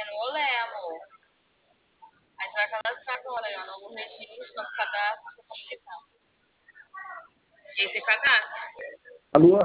Olé, amor. Aí você vai cadastrar agora, ó, novo registro, novo cadastro, você pode clicar. E aí você cadastra. Alô?